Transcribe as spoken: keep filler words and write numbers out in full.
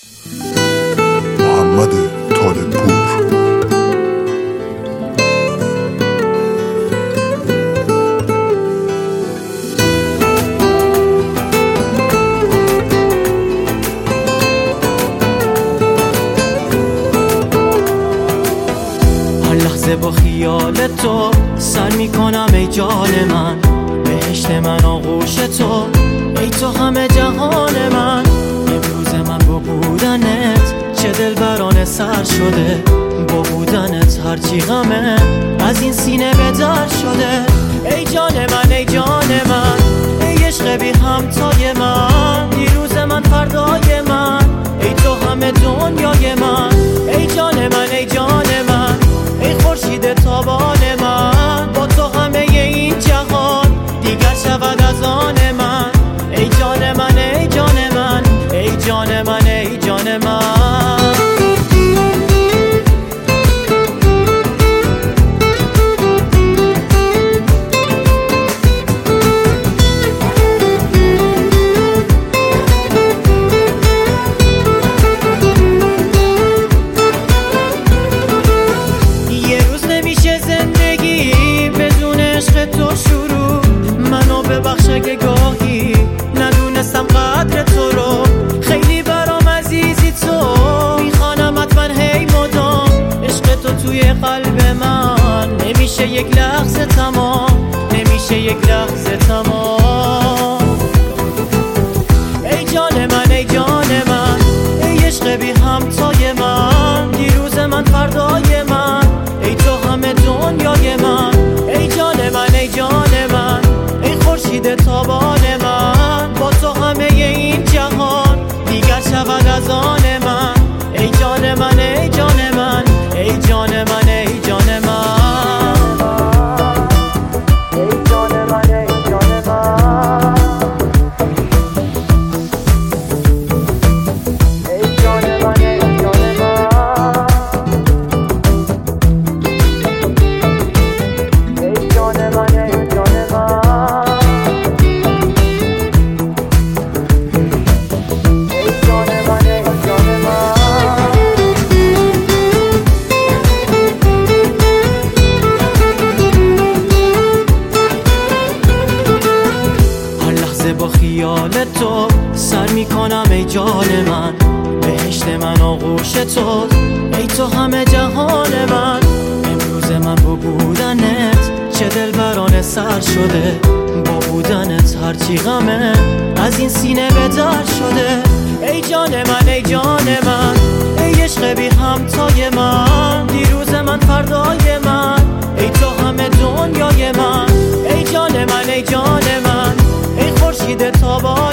محمد طالب پور. هر لحظه با خیال تو سر میکنم ای جان من، بهشت من آغوش تو، ای تو همه جهان من. امروز من با بودنت چه دلبرانه سر شده، با بودنت هرچی غمه از این سینه به در شده. ای جان من ای جان من، ای عشق بی همتای من، دیروز من فردای من، ای تو همه دنیای من. ای جان من ای جان من، ای خورشید تابان من، با تو همه این جهان دیگر شود از آن من. ای جان من ای جان من، ای جان من ای جان من. ببخش اگه گاهی ندونستم قدر تو رو، خیلی برام عزیزی تو، میخوانم حتما هی مدام. عشق تو توی قلب من نمیشه یک لحظه تمام، نمیشه یک لحظه تمام. ای جان من ای جان من، ای عشق بی همتای من، دیروز من فردای من، ای تو همه دنیای من. ای جان من ای جان من، خورشید تابان من، با تو همه این جهان دیگر شود از آن من. ای جان من ای جان من، ای جان من ای جان من. ای جان من ای جان من، ای جان من ای جان من، ای جان من ای جان من. با خیال تو سر میکنم ای جان من، بهشت من آغوش تو، ای تو همه جهان من. امروز من با بودنت چه دلبرانه سر شده، با بودنت هرچی غمه از این سینه به در شده. ای جان من ای جان من، ای عشق بی همتای من، دیروز من فردای من، ای تو همه دنیای من. ای جان من ای جان من، ای خورشید تابان